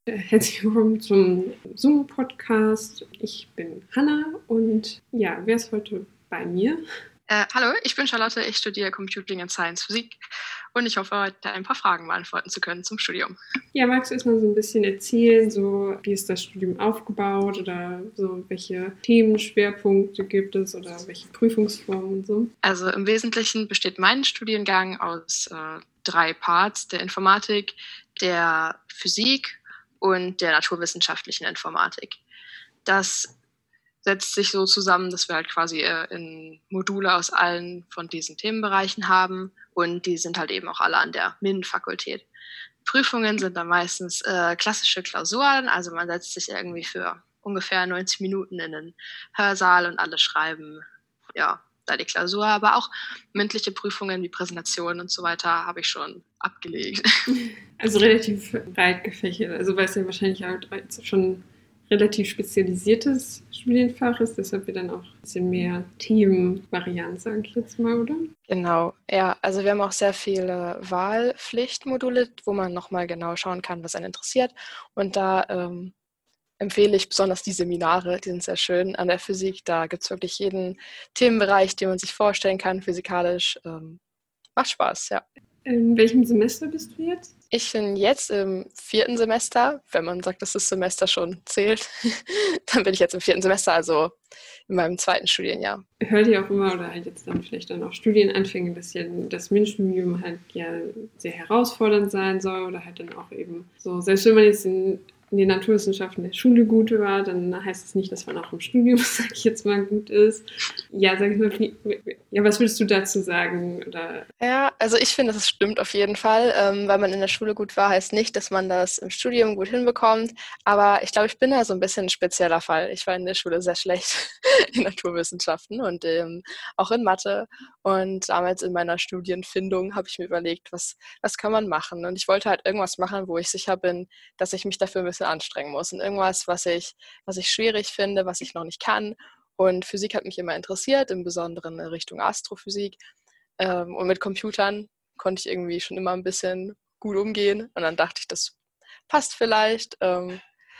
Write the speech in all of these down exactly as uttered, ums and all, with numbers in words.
Herzlich willkommen zum Zoom-Podcast. Ich bin Hanna und ja, wer ist heute bei mir? Äh, hallo, ich bin Charlotte, ich studiere Computing and Science Physik und ich hoffe, heute ein paar Fragen beantworten zu können zum Studium. Ja, magst du erstmal so ein bisschen erzählen, so wie ist das Studium aufgebaut oder so welche Themenschwerpunkte gibt es oder welche Prüfungsformen und so? Also im Wesentlichen besteht mein Studiengang aus äh, drei Parts, der Informatik, der Physik und der naturwissenschaftlichen Informatik. Das setzt sich so zusammen, dass wir halt quasi äh, in Module aus allen von diesen Themenbereichen haben und die sind halt eben auch alle an der M I N-Fakultät. Prüfungen sind dann meistens äh, klassische Klausuren, also man setzt sich irgendwie für ungefähr neunzig Minuten in den Hörsaal und alle schreiben, ja, da die Klausur, aber auch mündliche Prüfungen wie Präsentationen und so weiter habe ich schon abgelegt. Also relativ breit gefächert, also weil es ja wahrscheinlich auch schon relativ spezialisiertes Studienfach ist, deshalb wir dann auch ein bisschen mehr Themenvarianz, sage ich jetzt mal, oder? Genau, ja, also wir haben auch sehr viele Wahlpflichtmodule, wo man nochmal genau schauen kann, was einen interessiert. Und da ähm, empfehle ich besonders die Seminare, die sind sehr schön an der Physik. Da gibt es wirklich jeden Themenbereich, den man sich vorstellen kann, physikalisch. Ähm, macht Spaß, ja. In welchem Semester bist du jetzt? Ich bin jetzt im vierten Semester, wenn man sagt, dass das Semester schon zählt, dann bin ich jetzt im vierten Semester, also in meinem zweiten Studienjahr. Hört ihr auch immer, oder halt jetzt dann vielleicht dann auch Studienanfänge, dass ja das M I N-Studium halt ja sehr herausfordernd sein soll oder halt dann auch eben so, selbst wenn man jetzt in, in den Naturwissenschaften der Schule gut war, dann heißt es nicht, dass man auch im Studium, sag ich jetzt mal, gut ist. Ja, sag ich mal, wie, ja, was würdest du dazu sagen? Oder? Ja, also ich finde, das stimmt auf jeden Fall, ähm, weil man in der Schule gut war, heißt nicht, dass man das im Studium gut hinbekommt, aber ich glaube, ich bin da so ein bisschen ein spezieller Fall. Ich war in der Schule sehr schlecht in Naturwissenschaften und ähm, auch in Mathe und damals in meiner Studienfindung habe ich mir überlegt, was, was kann man machen, und ich wollte halt irgendwas machen, wo ich sicher bin, dass ich mich dafür ein bisschen anstrengen muss, und irgendwas, was ich, was ich schwierig finde, was ich noch nicht kann. Und Physik hat mich immer interessiert, im Besonderen in Richtung Astrophysik. Ähm, und mit Computern konnte ich irgendwie schon immer ein bisschen gut umgehen. Und dann dachte ich, das passt vielleicht. Ähm,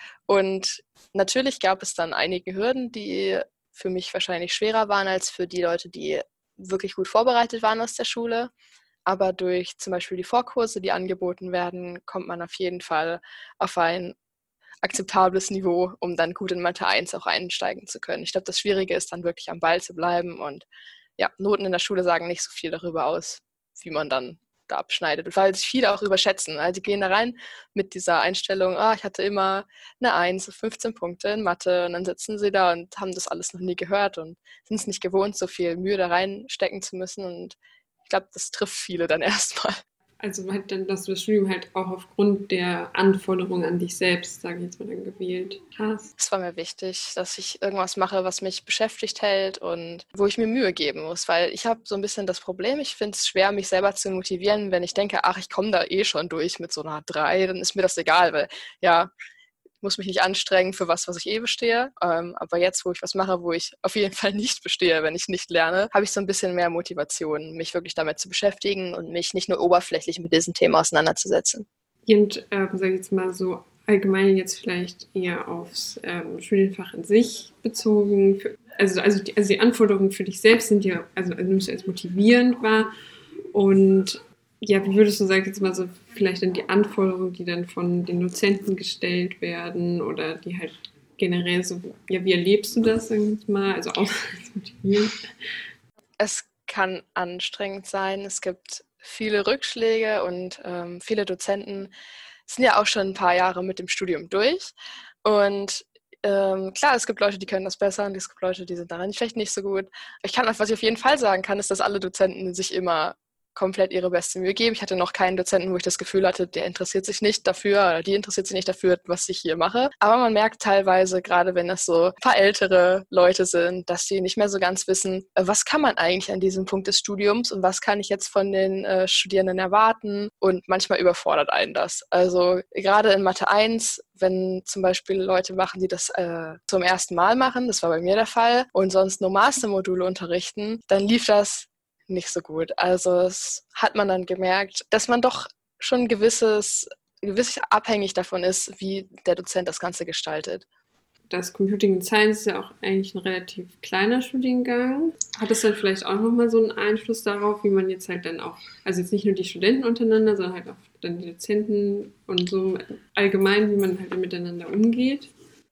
und natürlich gab es dann einige Hürden, die für mich wahrscheinlich schwerer waren als für die Leute, die wirklich gut vorbereitet waren aus der Schule. Aber durch zum Beispiel die Vorkurse, die angeboten werden, kommt man auf jeden Fall auf ein akzeptables Niveau, um dann gut in Mathe eins auch einsteigen zu können. Ich glaube, das Schwierige ist dann wirklich am Ball zu bleiben, und ja, Noten in der Schule sagen nicht so viel darüber aus, wie man dann da abschneidet, weil sich viele auch überschätzen. Also die gehen da rein mit dieser Einstellung, ah, ich hatte immer eine eins, fünfzehn Punkte in Mathe, und dann sitzen sie da und haben das alles noch nie gehört und sind es nicht gewohnt, so viel Mühe da reinstecken zu müssen, und ich glaube, das trifft viele dann erstmal. Also halt dann, dass du das Studium halt auch aufgrund der Anforderungen an dich selbst, sage ich jetzt mal, dann gewählt hast. Es war mir wichtig, dass ich irgendwas mache, was mich beschäftigt hält und wo ich mir Mühe geben muss, weil ich habe so ein bisschen das Problem, ich finde es schwer, mich selber zu motivieren, wenn ich denke, ach, ich komme da eh schon durch mit so einer drei, dann ist mir das egal, weil ja, ich muss mich nicht anstrengen für was, was ich eh bestehe. Ähm, aber jetzt, wo ich was mache, wo ich auf jeden Fall nicht bestehe, wenn ich nicht lerne, habe ich so ein bisschen mehr Motivation, mich wirklich damit zu beschäftigen und mich nicht nur oberflächlich mit diesem Thema auseinanderzusetzen. Und ähm, sage ich jetzt mal so allgemein jetzt vielleicht eher aufs ähm, Studienfach in sich bezogen. Für, also, also, die, also die Anforderungen für dich selbst sind ja, also, also nimmst du als motivierend wahr. Und ja, wie würdest du, sag ich jetzt mal so, vielleicht dann die Anforderungen, die dann von den Dozenten gestellt werden oder die halt generell so, ja, wie erlebst du das, sag ich jetzt mal, also auch als motivierend? Es kann anstrengend sein, es gibt viele Rückschläge und ähm, viele Dozenten sind ja auch schon ein paar Jahre mit dem Studium durch, und ähm, klar, es gibt Leute, die können das besser, und es gibt Leute, die sind daran vielleicht nicht so gut. Ich kann, was ich auf jeden Fall sagen kann, ist, dass alle Dozenten sich immer komplett ihre beste Mühe geben. Ich hatte noch keinen Dozenten, wo ich das Gefühl hatte, der interessiert sich nicht dafür oder die interessiert sich nicht dafür, was ich hier mache. Aber man merkt teilweise, gerade wenn das so ein paar ältere Leute sind, dass die nicht mehr so ganz wissen, was kann man eigentlich an diesem Punkt des Studiums und was kann ich jetzt von den äh, Studierenden erwarten, und manchmal überfordert einen das. Also gerade in Mathe eins, wenn zum Beispiel Leute machen, die das äh, zum ersten Mal machen, das war bei mir der Fall, und sonst nur Mastermodule unterrichten, dann lief das nicht so gut. Also es hat man dann gemerkt, dass man doch schon ein gewisses gewiss abhängig davon ist, wie der Dozent das Ganze gestaltet. Das Computing Science ist ja auch eigentlich ein relativ kleiner Studiengang. Hat das dann vielleicht auch nochmal so einen Einfluss darauf, wie man jetzt halt dann auch, also jetzt nicht nur die Studenten untereinander, sondern halt auch dann die Dozenten und so allgemein, wie man halt miteinander umgeht?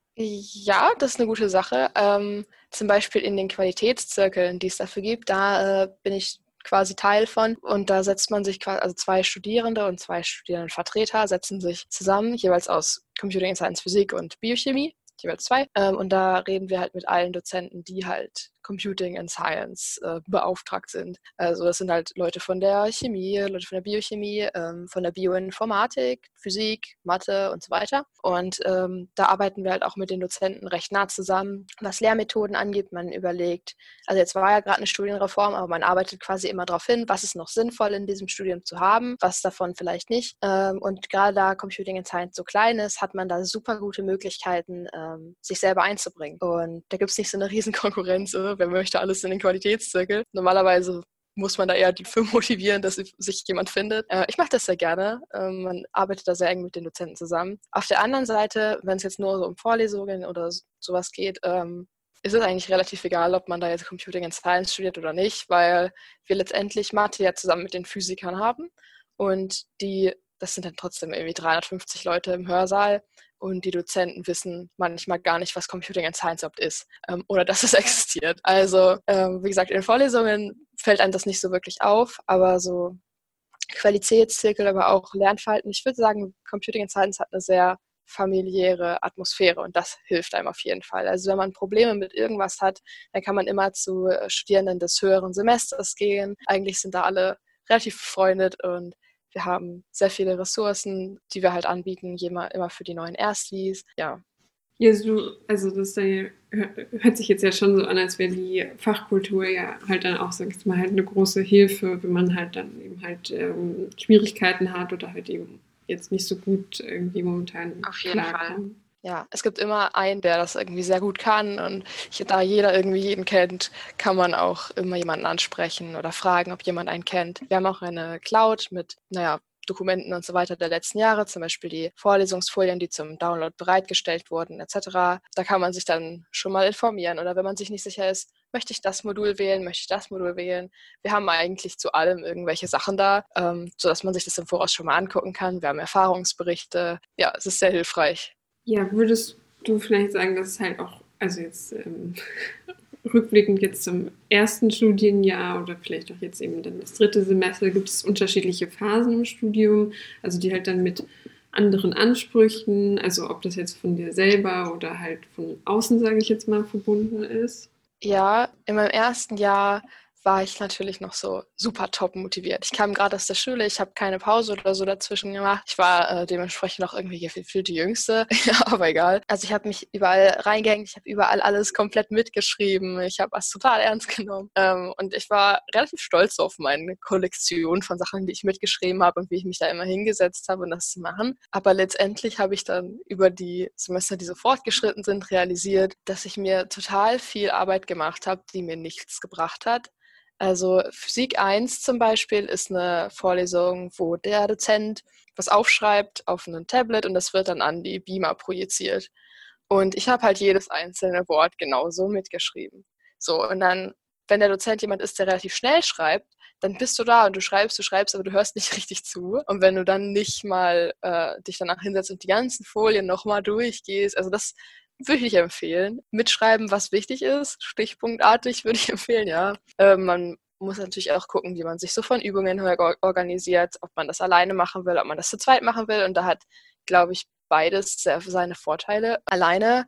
Ja, das ist eine gute Sache. Ähm, zum Beispiel in den Qualitätszirkeln, die es dafür gibt, da äh, bin ich quasi Teil von. Und da setzt man sich quasi, also zwei Studierende und zwei Studierendenvertreter setzen sich zusammen, jeweils aus Computing Science, Physik und Biochemie, jeweils zwei. Ähm, und da reden wir halt mit allen Dozenten, die halt Computing and Science äh, beauftragt sind. Also das sind halt Leute von der Chemie, Leute von der Biochemie, ähm, von der Bioinformatik, Physik, Mathe und so weiter. Und ähm, da arbeiten wir halt auch mit den Dozenten recht nah zusammen, was Lehrmethoden angeht. Man überlegt, also jetzt war ja gerade eine Studienreform, aber man arbeitet quasi immer darauf hin, was ist noch sinnvoll in diesem Studium zu haben, was davon vielleicht nicht. Ähm, und gerade da Computing and Science so klein ist, hat man da super gute Möglichkeiten, ähm, sich selber einzubringen. Und da gibt es nicht so eine riesen Konkurrenz, oder? Wer möchte alles in den Qualitätszirkel? Normalerweise muss man da eher die für motivieren, dass sich jemand findet. Äh, ich mache das sehr gerne. Ähm, man arbeitet da sehr eng mit den Dozenten zusammen. Auf der anderen Seite, wenn es jetzt nur so um Vorlesungen oder sowas geht, ähm, ist es eigentlich relativ egal, ob man da jetzt Computing and Science studiert oder nicht, weil wir letztendlich Mathe ja zusammen mit den Physikern haben und die, das sind dann trotzdem irgendwie dreihundertfünfzig Leute im Hörsaal und die Dozenten wissen manchmal gar nicht, was Computing and Science überhaupt ist ähm, oder dass es existiert. Also ähm, wie gesagt, in den Vorlesungen fällt einem das nicht so wirklich auf, aber so Qualitätszirkel, aber auch Lernverhalten. Ich würde sagen, Computing and Science hat eine sehr familiäre Atmosphäre und das hilft einem auf jeden Fall. Also wenn man Probleme mit irgendwas hat, dann kann man immer zu Studierenden des höheren Semesters gehen. Eigentlich sind da alle relativ befreundet und wir haben sehr viele Ressourcen, die wir halt anbieten, immer für die neuen Erstlis. Ja. Ja, so, also das dann, hört sich jetzt ja schon so an, als wäre die Fachkultur ja halt dann auch, sag ich mal, halt eine große Hilfe, wenn man halt dann eben halt ähm, Schwierigkeiten hat oder halt eben jetzt nicht so gut irgendwie momentan Auf jeden klarkommt. Ja, es gibt immer einen, der das irgendwie sehr gut kann und da jeder irgendwie jeden kennt, kann man auch immer jemanden ansprechen oder fragen, ob jemand einen kennt. Wir haben auch eine Cloud mit, naja, Dokumenten und so weiter der letzten Jahre, zum Beispiel die Vorlesungsfolien, die zum Download bereitgestellt wurden, et cetera. Da kann man sich dann schon mal informieren oder wenn man sich nicht sicher ist, möchte ich das Modul wählen, möchte ich das Modul wählen. Wir haben eigentlich zu allem irgendwelche Sachen da, ähm, sodass man sich das im Voraus schon mal angucken kann. Wir haben Erfahrungsberichte. Ja, es ist sehr hilfreich. Ja, würdest du vielleicht sagen, dass es halt auch, also jetzt ähm, rückblickend jetzt zum ersten Studienjahr oder vielleicht auch jetzt eben dann das dritte Semester, gibt es unterschiedliche Phasen im Studium, also die halt dann mit anderen Ansprüchen, also ob das jetzt von dir selber oder halt von außen, sage ich jetzt mal, verbunden ist? Ja, in meinem ersten Jahr war ich natürlich noch so super top motiviert. Ich kam gerade aus der Schule, ich habe keine Pause oder so dazwischen gemacht. Ich war äh, dementsprechend auch irgendwie gefühlt die Jüngste, ja, aber egal. Also ich habe mich überall reingehängt, ich habe überall alles komplett mitgeschrieben, ich habe was total ernst genommen ähm, und ich war relativ stolz auf meine Kollektion von Sachen, die ich mitgeschrieben habe und wie ich mich da immer hingesetzt habe, um das zu machen. Aber letztendlich habe ich dann über die Semester, die so fortgeschritten sind, realisiert, dass ich mir total viel Arbeit gemacht habe, die mir nichts gebracht hat. Also Physik eins zum Beispiel ist eine Vorlesung, wo der Dozent was aufschreibt auf einem Tablet und das wird dann an die Beamer projiziert. Und ich habe halt jedes einzelne Wort genauso mitgeschrieben. So, und dann, wenn der Dozent jemand ist, der relativ schnell schreibt, dann bist du da und du schreibst, du schreibst, aber du hörst nicht richtig zu. Und wenn du dann nicht mal äh, dich danach hinsetzt und die ganzen Folien nochmal durchgehst, also das würde ich nicht empfehlen. Mitschreiben, was wichtig ist, stichpunktartig würde ich empfehlen, ja. Äh, man muss natürlich auch gucken, wie man sich so von Übungen her organisiert, ob man das alleine machen will, ob man das zu zweit machen will. Und da hat, glaube ich, beides sehr seine Vorteile. Alleine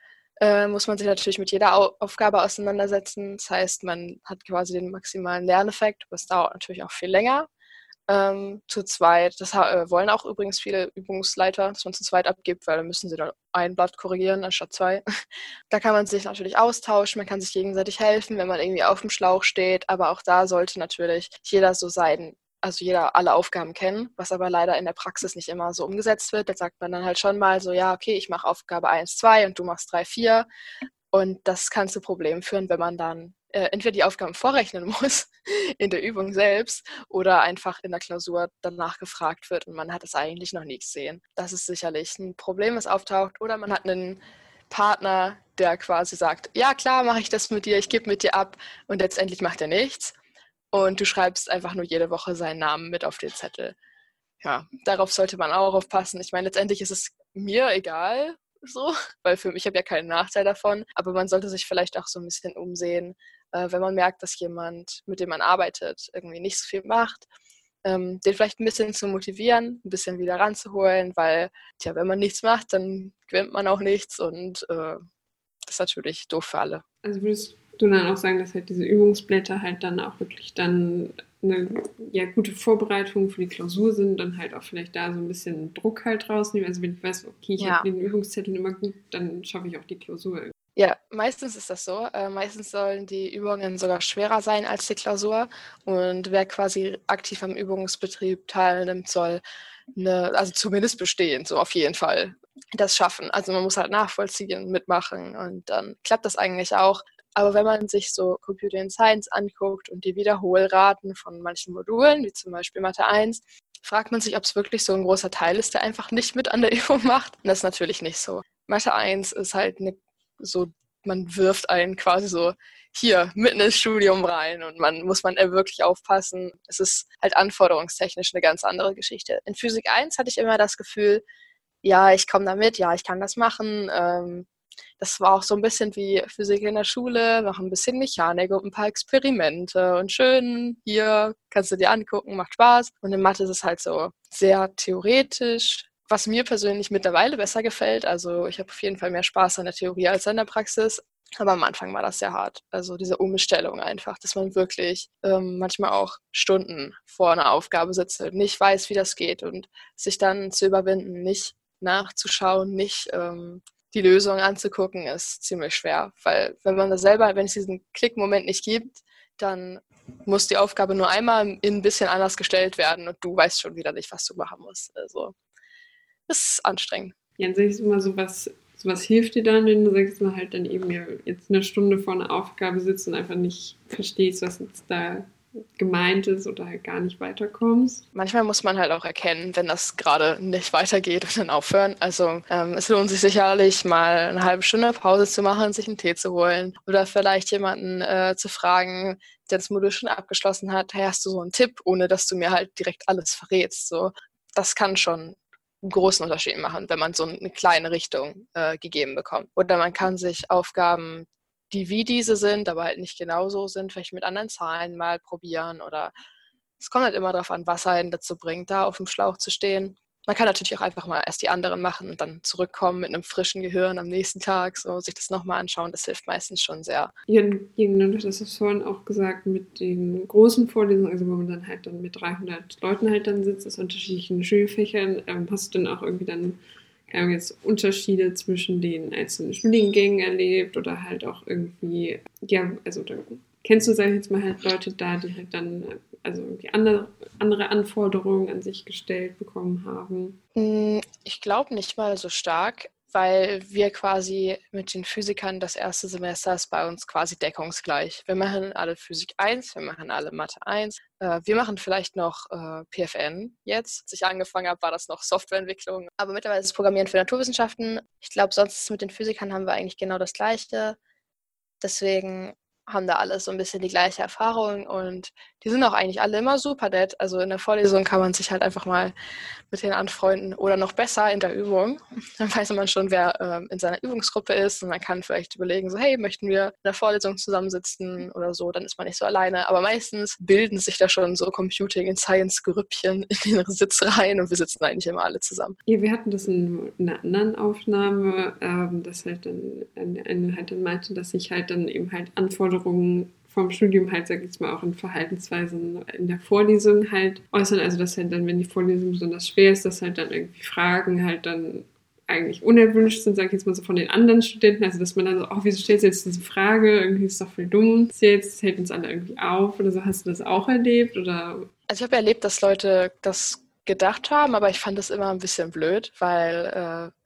äh, muss man sich natürlich mit jeder Au- Aufgabe auseinandersetzen. Das heißt, man hat quasi den maximalen Lerneffekt, aber es dauert natürlich auch viel länger. Ähm, zu zweit, das äh, wollen auch übrigens viele Übungsleiter, dass man zu zweit abgibt, weil dann müssen sie dann ein Blatt korrigieren anstatt zwei. Da kann man sich natürlich austauschen, man kann sich gegenseitig helfen, wenn man irgendwie auf dem Schlauch steht, aber auch da sollte natürlich jeder so sein, also jeder alle Aufgaben kennen, was aber leider in der Praxis nicht immer so umgesetzt wird. Da sagt man dann halt schon mal so, ja, okay, ich mache Aufgabe eins, zwei und du machst drei, vier. Und das kann zu Problemen führen, wenn man dann äh, entweder die Aufgaben vorrechnen muss in der Übung selbst oder einfach in der Klausur danach gefragt wird und man hat es eigentlich noch nie gesehen. Das ist sicherlich ein Problem, was auftaucht. Oder man hat einen Partner, der quasi sagt, ja klar, mache ich das mit dir, ich gebe mit dir ab und letztendlich macht er nichts. Und du schreibst einfach nur jede Woche seinen Namen mit auf den Zettel. Ja, darauf sollte man auch aufpassen. Ich meine, letztendlich ist es mir egal, so, weil für mich habe ja keinen Nachteil davon. Aber man sollte sich vielleicht auch so ein bisschen umsehen, äh, wenn man merkt, dass jemand, mit dem man arbeitet, irgendwie nicht so viel macht, ähm, den vielleicht ein bisschen zu motivieren, ein bisschen wieder ranzuholen, weil, tja, wenn man nichts macht, dann gewinnt man auch nichts und äh, das ist natürlich doof für alle. Also würdest du dann auch sagen, dass halt diese Übungsblätter halt dann auch wirklich dann eine ja, gute Vorbereitung für die Klausur sind und halt auch vielleicht da so ein bisschen Druck halt rausnehmen? Also wenn ich weiß, okay, ich Ja. habe den Übungszettel immer gut, dann schaffe ich auch die Klausur. Ja, meistens ist das so. Äh, meistens sollen die Übungen sogar schwerer sein als die Klausur. Und wer quasi aktiv am Übungsbetrieb teilnimmt, soll eine, also zumindest bestehen, so auf jeden Fall das schaffen. Also man muss halt nachvollziehen, mitmachen und dann klappt das eigentlich auch. Aber wenn man sich so Computer and Science anguckt und die Wiederholraten von manchen Modulen, wie zum Beispiel Mathe eins, fragt man sich, ob es wirklich so ein großer Teil ist, der einfach nicht mit an der Übung macht. Und das ist natürlich nicht so. Mathe eins ist halt eine so, man wirft einen quasi so hier mitten ins Studium rein und man muss man wirklich aufpassen. Es ist halt anforderungstechnisch eine ganz andere Geschichte. In Physik eins hatte ich immer das Gefühl, ja, ich komme da mit, ja, ich kann das machen. Ähm, das war auch so ein bisschen wie Physik in der Schule, noch ein bisschen Mechanik und ein paar Experimente und schön, hier kannst du dir angucken, macht Spaß. Und in Mathe ist es halt so sehr theoretisch, was mir persönlich mittlerweile besser gefällt. Also ich habe auf jeden Fall mehr Spaß an der Theorie als an der Praxis. Aber am Anfang war das sehr hart. Also diese Umstellung einfach, dass man wirklich ähm, manchmal auch Stunden vor einer Aufgabe sitzt und nicht weiß, wie das geht und sich dann zu überwinden, nicht nachzuschauen, nicht ähm, die Lösung anzugucken, ist ziemlich schwer. Weil wenn man das selber, wenn es diesen Klickmoment nicht gibt, dann muss die Aufgabe nur einmal ein bisschen anders gestellt werden und du weißt schon wieder nicht, was du machen musst. Also das ist anstrengend. Ja, dann sag ich mal, so was, so was hilft dir dann, wenn du sagst, mal halt dann eben ja jetzt eine Stunde vor einer Aufgabe sitzt und einfach nicht verstehst, was jetzt da gemeint ist oder halt gar nicht weiterkommst. Manchmal muss man halt auch erkennen, wenn das gerade nicht weitergeht und dann aufhören. Also ähm, es lohnt sich sicherlich mal eine halbe Stunde Pause zu machen, sich einen Tee zu holen oder vielleicht jemanden äh, zu fragen, der das Modul schon abgeschlossen hat, hey, hast du so einen Tipp, ohne dass du mir halt direkt alles verrätst. So, das kann schon einen großen Unterschied machen, wenn man so eine kleine Richtung äh, gegeben bekommt. Oder man kann sich Aufgaben, die wie diese sind, aber halt nicht genauso sind, vielleicht mit anderen Zahlen mal probieren oder es kommt halt immer darauf an, was einen dazu bringt, da auf dem Schlauch zu stehen. Man kann natürlich auch einfach mal erst die anderen machen und dann zurückkommen mit einem frischen Gehirn am nächsten Tag, so sich das nochmal anschauen, das hilft meistens schon sehr. Jürgen, du hast es vorhin auch gesagt, mit den großen Vorlesungen, also wo man dann halt dann mit dreihundert Leuten halt dann sitzt, aus unterschiedlichen Schulfächern, ähm, hast du dann auch irgendwie dann ähm, jetzt Unterschiede zwischen den einzelnen Studiengängen erlebt oder halt auch irgendwie, ja, also da kennst du, sag ich jetzt mal, halt Leute da, die halt dann also irgendwie andere, andere Anforderungen an sich gestellt bekommen haben? Ich glaube nicht mal so stark, weil wir quasi mit den Physikern das erste Semester ist bei uns quasi deckungsgleich. Wir machen alle Physik eins, wir machen alle Mathe eins. Äh, wir machen vielleicht noch äh, P F N jetzt. Als ich angefangen habe, war das noch Softwareentwicklung. Aber mittlerweile ist es Programmieren für Naturwissenschaften. Ich glaube, sonst mit den Physikern haben wir eigentlich genau das Gleiche. Deswegen haben da alle so ein bisschen die gleiche Erfahrung und die sind auch eigentlich alle immer super nett. Also in der Vorlesung kann man sich halt einfach mal mit denen anfreunden oder noch besser in der Übung. Dann weiß man schon, wer ähm, in seiner Übungsgruppe ist und man kann vielleicht überlegen, so hey, möchten wir in der Vorlesung zusammensitzen oder so, dann ist man nicht so alleine. Aber meistens bilden sich da schon so Computing- und Science-Grüppchen in den Sitzreihen und wir sitzen eigentlich immer alle zusammen. Ja, wir hatten das in einer anderen Aufnahme, ähm, dass halt dann eine, eine halt dann meinte, dass sich halt dann eben halt Anforderungen vom Studium halt, sag ich jetzt mal, auch in Verhaltensweisen in der Vorlesung halt äußern. Also dass halt dann, wenn die Vorlesung besonders schwer ist, dass halt dann irgendwie Fragen halt dann eigentlich unerwünscht sind, sag ich jetzt mal so von den anderen Studenten. Also dass man dann so, oh, wieso stellst du jetzt diese Frage? Irgendwie ist es doch voll dumm. Das jetzt das hält uns alle irgendwie auf oder so. Hast du das auch erlebt? Oder? Also ich habe erlebt, dass Leute das gedacht haben, aber ich fand das immer ein bisschen blöd, weil äh,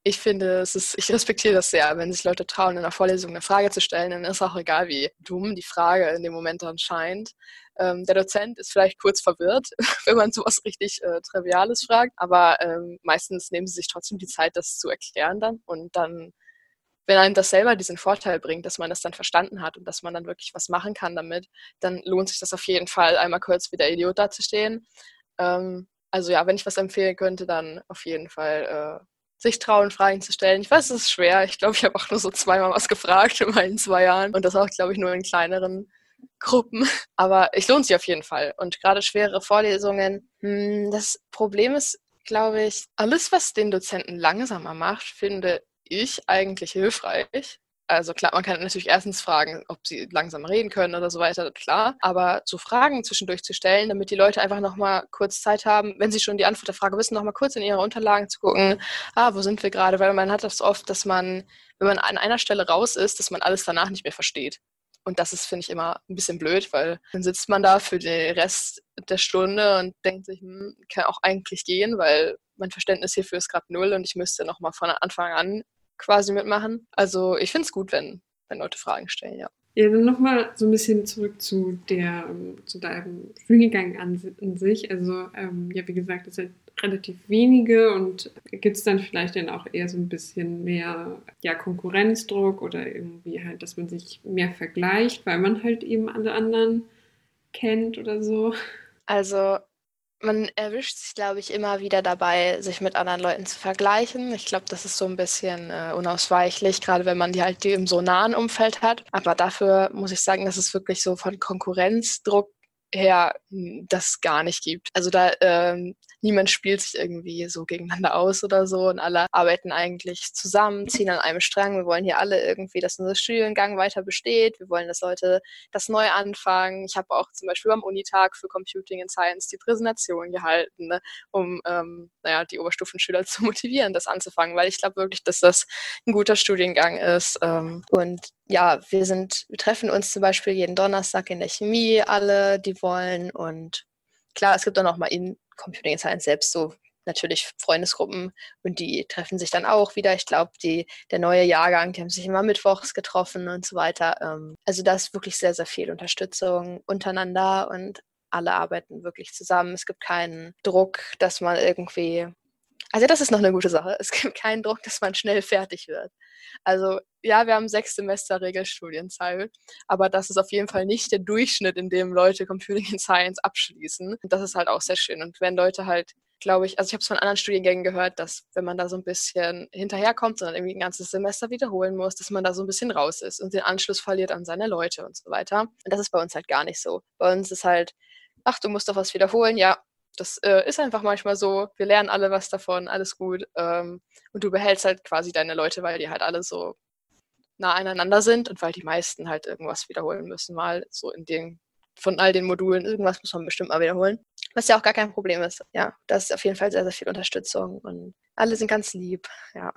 Ich finde, es ist, ich respektiere das sehr, wenn sich Leute trauen, in einer Vorlesung eine Frage zu stellen, dann ist auch egal, wie dumm die Frage in dem Moment dann scheint. Ähm, der Dozent ist vielleicht kurz verwirrt, wenn man sowas richtig äh, Triviales fragt, aber ähm, meistens nehmen sie sich trotzdem die Zeit, das zu erklären dann und dann, wenn einem das selber diesen Vorteil bringt, dass man das dann verstanden hat und dass man dann wirklich was machen kann damit, dann lohnt sich das auf jeden Fall, einmal kurz wie der Idiot dazustehen. Ähm, also ja, wenn ich was empfehlen könnte, dann auf jeden Fall äh, sich trauen, Fragen zu stellen. Ich weiß, es ist schwer. Ich glaube, ich habe auch nur so zweimal was gefragt in meinen zwei Jahren und das auch, glaube ich, nur in kleineren Gruppen. Aber es lohnt sich auf jeden Fall. Und gerade schwere Vorlesungen, hm, das Problem ist, glaube ich, alles, was den Dozenten langsamer macht, finde ich eigentlich hilfreich. Also klar, man kann natürlich erstens fragen, ob sie langsam reden können oder so weiter, klar. Aber so Fragen zwischendurch zu stellen, damit die Leute einfach nochmal kurz Zeit haben, wenn sie schon die Antwort der Frage wissen, nochmal kurz in ihre Unterlagen zu gucken, ah, wo sind wir gerade? Weil man hat das oft, dass man, wenn man an einer Stelle raus ist, dass man alles danach nicht mehr versteht. Und das ist, finde ich, immer ein bisschen blöd, weil dann sitzt man da für den Rest der Stunde und denkt sich, hm, kann auch eigentlich gehen, weil mein Verständnis hierfür ist gerade null und ich müsste nochmal von Anfang an quasi mitmachen. Also ich finde es gut, wenn, wenn Leute Fragen stellen, ja. Ja, dann nochmal so ein bisschen zurück zu der, zu deinem Studiengang an, an sich. Also, ähm, ja, wie gesagt, es sind relativ wenige und gibt es dann vielleicht dann auch eher so ein bisschen mehr, ja, Konkurrenzdruck oder irgendwie halt, dass man sich mehr vergleicht, weil man halt eben alle anderen kennt oder so? Also man erwischt sich, glaube ich, immer wieder dabei, sich mit anderen Leuten zu vergleichen. Ich glaube, das ist so ein bisschen äh, unausweichlich, gerade wenn man die halt im so nahen Umfeld hat. Aber dafür muss ich sagen, dass es wirklich so von Konkurrenzdruck her hm, das gar nicht gibt. Also da ähm, niemand spielt sich irgendwie so gegeneinander aus oder so und alle arbeiten eigentlich zusammen, ziehen an einem Strang. Wir wollen hier alle irgendwie, dass unser Studiengang weiter besteht. Wir wollen, dass Leute das neu anfangen. Ich habe auch zum Beispiel am Unitag für Computing and Science die Präsentation gehalten, ne, um ähm, naja, die Oberstufenschüler zu motivieren, das anzufangen, weil ich glaube wirklich, dass das ein guter Studiengang ist. Ähm, und ja, wir sind, wir treffen uns zum Beispiel jeden Donnerstag in der Chemie alle, die wollen. Und klar, es gibt dann auch mal in Computing and Science selbst so natürlich Freundesgruppen und die treffen sich dann auch wieder. Ich glaube, die der neue Jahrgang, die haben sich immer mittwochs getroffen und so weiter. Ähm, also da ist wirklich sehr, sehr viel Unterstützung untereinander und alle arbeiten wirklich zusammen. Es gibt keinen Druck, dass man irgendwie, also das ist noch eine gute Sache, es gibt keinen Druck, dass man schnell fertig wird. Also ja, wir haben sechs Semester Regelstudienzeit, aber das ist auf jeden Fall nicht der Durchschnitt, in dem Leute Computing and Science abschließen. Und das ist halt auch sehr schön. Und wenn Leute halt, glaube ich, also ich habe es von anderen Studiengängen gehört, dass wenn man da so ein bisschen hinterherkommt, sondern irgendwie ein ganzes Semester wiederholen muss, dass man da so ein bisschen raus ist und den Anschluss verliert an seine Leute und so weiter. Und das ist bei uns halt gar nicht so. Bei uns ist halt, ach, du musst doch was wiederholen, ja. Das äh, ist einfach manchmal so. Wir lernen alle was davon, alles gut. Ähm, und du behältst halt quasi deine Leute, weil die halt alle so nah aneinander sind und weil die meisten halt irgendwas wiederholen müssen, mal so in den, von all den Modulen, irgendwas muss man bestimmt mal wiederholen. Was ja auch gar kein Problem ist. Ja, das ist auf jeden Fall sehr, sehr viel Unterstützung und alle sind ganz lieb, ja.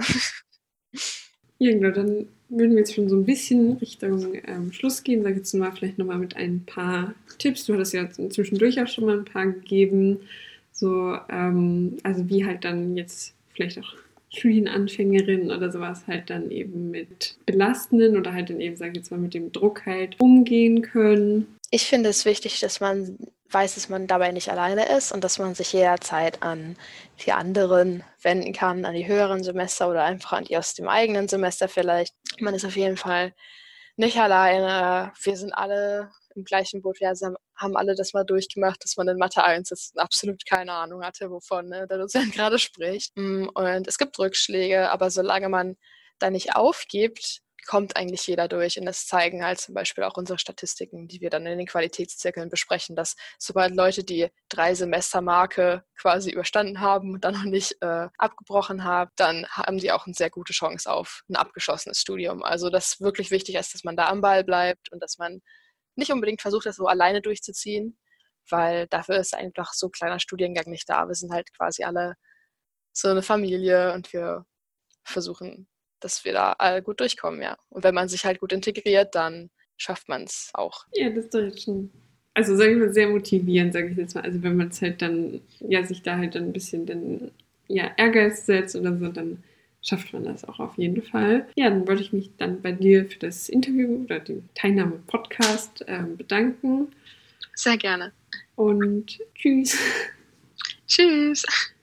Ja, genau, dann würden wir jetzt schon so ein bisschen Richtung ähm, Schluss gehen. Sag jetzt mal vielleicht nochmal mit ein paar Tipps. Du hattest ja zwischendurch auch schon mal ein paar gegeben. So, ähm, also wie halt dann jetzt vielleicht auch Studienanfängerinnen oder sowas halt dann eben mit belastenden oder halt dann eben, sag ich jetzt mal, mit dem Druck halt umgehen können. Ich finde es wichtig, dass man weiß, dass man dabei nicht alleine ist und dass man sich jederzeit an die anderen wenden kann, an die höheren Semester oder einfach an die aus dem eigenen Semester vielleicht. Man ist auf jeden Fall nicht alleine. Wir sind alle im gleichen Boot. Wir haben alle das mal durchgemacht, dass man in Mathe eins jetzt absolut keine Ahnung hatte, wovon ne, der Dozent gerade spricht. Und es gibt Rückschläge, aber solange man da nicht aufgibt, kommt eigentlich jeder durch. Und das zeigen halt zum Beispiel auch unsere Statistiken, die wir dann in den Qualitätszirkeln besprechen, dass sobald Leute die drei Semester Marke quasi überstanden haben und dann noch nicht äh, abgebrochen haben, dann haben die auch eine sehr gute Chance auf ein abgeschlossenes Studium. Also das wirklich wichtig ist, dass man da am Ball bleibt und dass man nicht unbedingt versucht, das so alleine durchzuziehen, weil dafür ist einfach so ein kleiner Studiengang nicht da. Wir sind halt quasi alle so eine Familie und wir versuchen, dass wir da alle gut durchkommen, ja. Und wenn man sich halt gut integriert, dann schafft man es auch. Ja, das ist doch jetzt schon, also sage ich mal, sehr motivierend, sage ich jetzt mal. Also wenn man es halt dann, ja, sich da halt dann ein bisschen dann, ja, Ehrgeiz setzt oder so, dann schafft man das auch auf jeden Fall. Ja, dann wollte ich mich dann bei dir für das Interview oder die Teilnahme im Podcast äh, bedanken. Sehr gerne. Und tschüss. Tschüss.